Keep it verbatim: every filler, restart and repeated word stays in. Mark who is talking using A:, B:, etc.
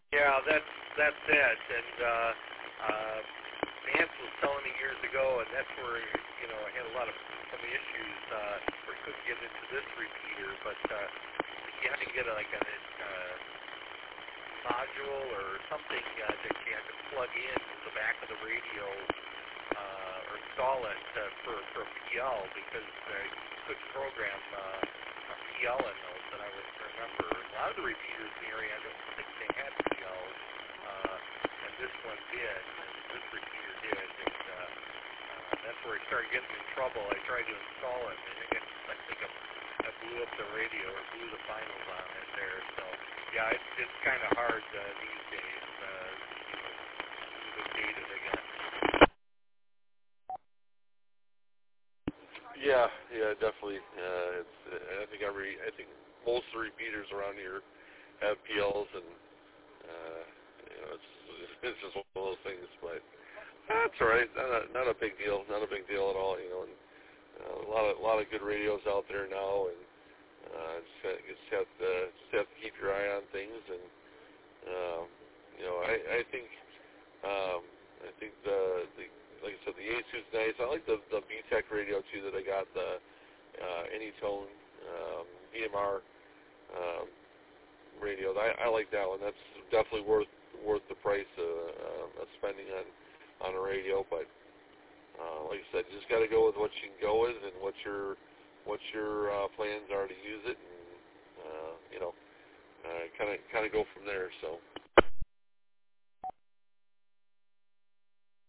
A: Yeah, that's that's it. And uh, uh, Vance was telling me years ago, and that's where you know I had a lot of some issues uh, where I couldn't get into this repeater, but uh, you had to get a, like a uh, module or something uh, that you had to plug in to the back of the radio uh, or install it uh, for for a P L because uh, you couldn't program uh, a P L in those. That I would remember. A lot of the repeaters in the area, I don't think they had P Ls, uh, and this one did, and this repeater did, and uh, uh, that's where I started getting in trouble. I tried to install it, and I think I, I think I, I blew up the radio or blew the finals on it there. So yeah, it's it's kind of hard uh, these days. Uh, you know, the data they got.
B: Yeah, yeah, definitely. Uh, it's, I think every, I think most of the repeaters around here have P Ls, and uh, you know, it's it's just one of those things. But that's all right. Not a, not a big deal. Not a big deal at all. You know, and uh, a lot of a lot of good radios out there now, and uh, just, have, just have to just have to keep your eye on things. And um, you know, I I think um, I think the the like I said, the Yaesu's nice. I like the the B-Tech radio too that I got, the uh, Anytone um, B M R um, radio. I, I like that one. That's definitely worth worth the price of, uh, of spending on on a radio. But uh, like I said, you just got to go with what you can go with and what your what your uh, plans are to use it, and uh, you know, kind of kind of go from there. So.